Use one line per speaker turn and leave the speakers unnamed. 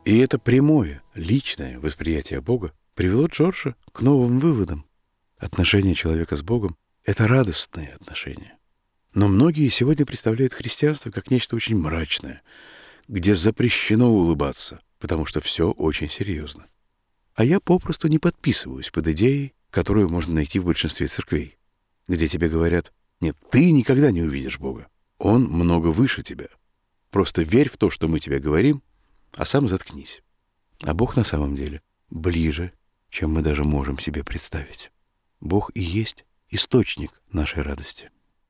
И это прямое, личное восприятие Бога привело Джорджа к новым выводам. Отношения человека с Богом — это радостные отношения. Но многие сегодня представляют христианство как нечто очень мрачное, где запрещено улыбаться, потому что все очень серьезно. А я попросту не подписываюсь под идеей, которую можно найти в большинстве церквей, где тебе говорят: «Нет, ты никогда не увидишь Бога. Он много выше тебя. Просто верь в то, что мы тебе говорим, а сам заткнись». А Бог на самом деле ближе, чем мы даже можем себе представить. Бог и есть источник нашей радости.